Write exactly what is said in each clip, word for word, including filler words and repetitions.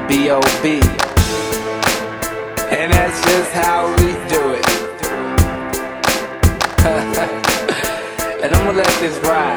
B O B And that's just how we do it. And I'm gonna let this ride.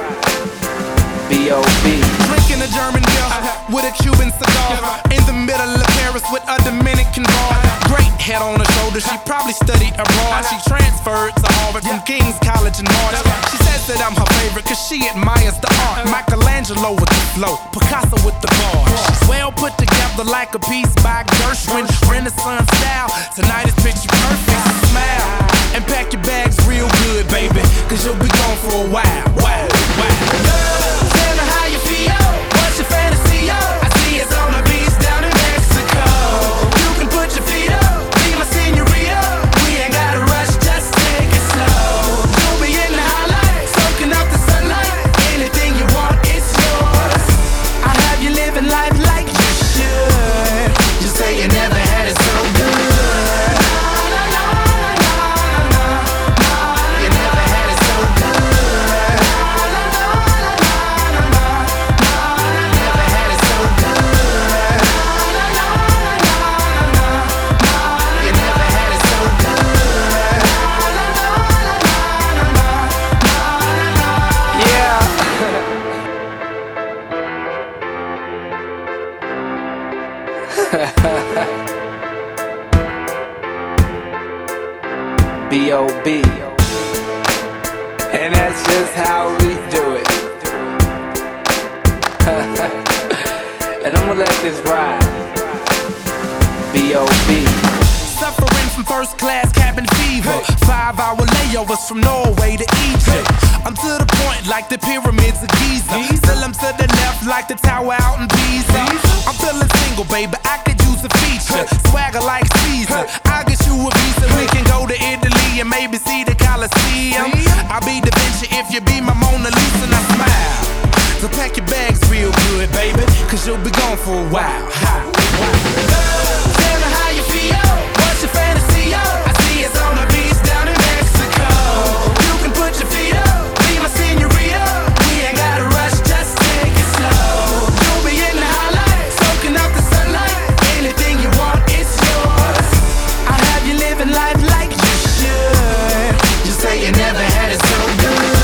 B O B Drinking a German beer with a Cuban cigar in the middle of Paris with a Dominican bar. Great head on her shoulder, she probably studied abroad. She transferred to Harvard from King's College in March. She says that I'm her favorite cause she admires the art. Michelangelo with the flow, Picasso with the bar. She's well put together like a piece by Gershwin, Renaissance style. Tonight is picture perfect, smile and pack your bags real good, baby, cause you'll be gone for a while. Wow, wow. Tell me how you feel, what's your fantasy, yo? I see it's on the beach down in Mexico. You can put your feet up, be my senorita. We ain't gotta rush, just take it slow. You'll be in the highlight, soaking up the sunlight. Anything you want, it's yours. I'll have you living life like you should. Just say you never had it so good. B O B And that's just how we do it. And I'm gonna let this ride. B O B Suffering from first class cabin fever, five hour layovers from Norway to Egypt. I'm to the point like the pyramids of Giza. Still I'm to the left like the tower out in Pisa. I'm feeling single, baby, I could use a feature. Swagger like Caesar, I'll get you a visa. We can go to Italy and maybe see the Colosseum. I'll be Da Vinci if you be my Mona Lisa and I smile. So pack your bags real good, baby, cause you'll be gone for a while. Tell me how you feel, what's your fantasy, yo? I see it's on the beach down in Mexico. You can put your feet up, be my senorita. We ain't gotta rush, just take it slow. You'll be in the highlight, soaking up the sunlight. Anything you want, it's yours. I'll have you living life like you should. Just say you never had it so good.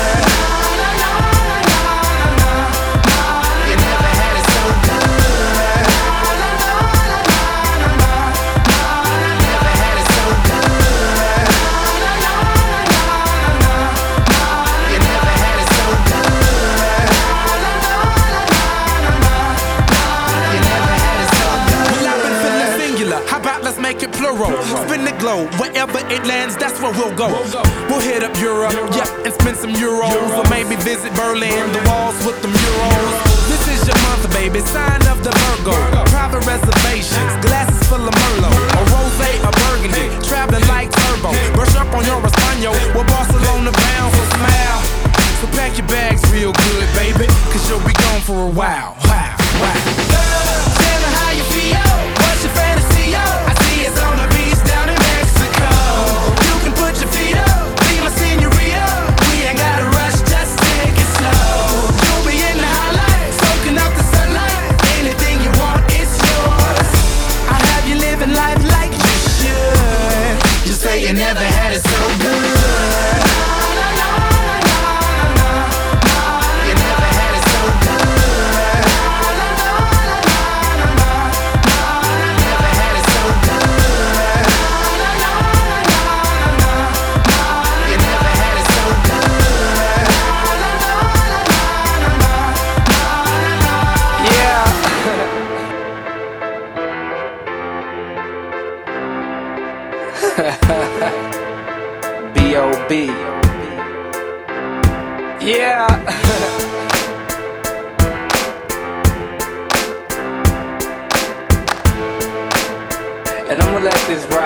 Make it plural, spin the globe, wherever it lands, that's where we'll go. We'll hit up Europe, yeah, and spend some euros, or maybe visit Berlin, the walls with the murals. This is your month, baby, sign of the Virgo. Private reservations, glasses full of Merlot, a rosé, a burgundy, traveling like turbo. Brush up on your Espanol, we're Barcelona bound, so smile. So pack your bags real good, baby, cause you'll be gone for a while. Wow, wow. Tell me how you feel, what's your fantasy, yo? I see it's on the beach down in Mexico. You can put your feet up, be my senorita. We ain't gotta rush, just take it slow. You'll be in the highlight, soaking up the sunlight. Anything you want, it's yours. I'll have you living life like you should. Just say you never had it so good. B O B Yeah. And I'm gonna let this ride.